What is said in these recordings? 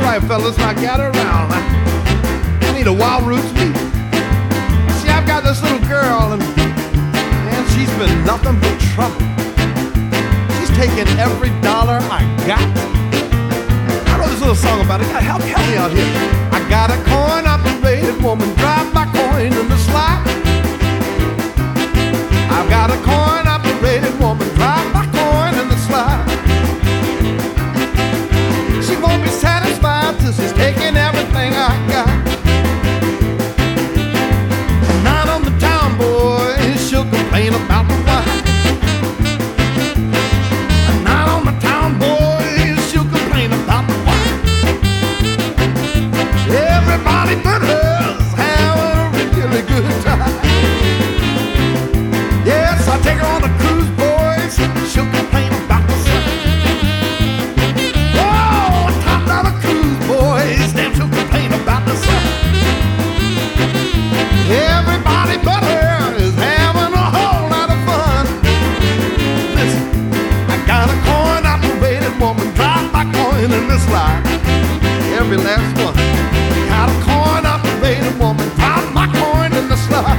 right, fellas, now gather around. I need a Wild Roots beat. See, I've got this little girl, and man, she's been nothing but trouble. She's taken every dollar I got. I wrote this little song about it. God, help me out here. I got a coin-operated woman, drive my coin in the slot. I've got a coin-operated woman, drive my coin in the slot. She won't be satisfied till she's taking everything I got. Not on the town, boys, she'll complain about the wine. Not on the town, boys, she'll complain about the wine. Everybody but her's having a really good time. Yes, I take her on a cruise, boys, she'll complain about the sun. Oh, top dollar cruise, boys, damn, she'll complain about the sun. Everybody but her is having a whole lot of fun. Listen, I got a coin-operated woman, drive my coin in this slot. Every last one. Got a coin-operated woman, drive my coin in the slot.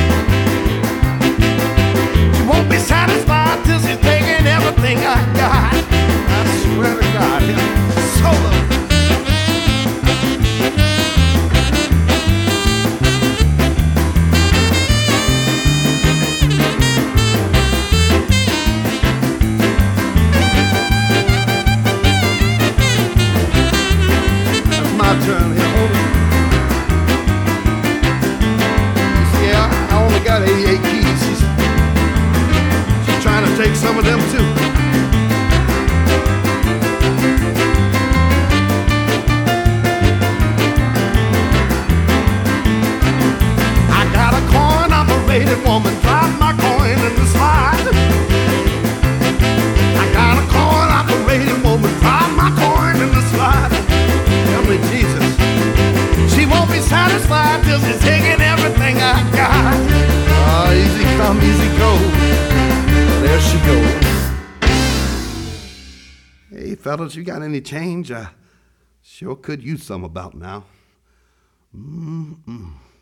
She won't be satisfied till she's taking everything I got. I swear to God, yeah. Solo. That's my turn here. Hold it. You see, I only got 88 keys. She's trying to take some of them too. I got a coin-operated woman, drive my coin in the slide. I got a coin-operated woman, drive my coin in the slide. Tell me, Jesus, she won't be satisfied till she's taking everything I got. Oh, easy come, easy go. There she goes. Hey, fellas, you got any change? Sure could use some about now.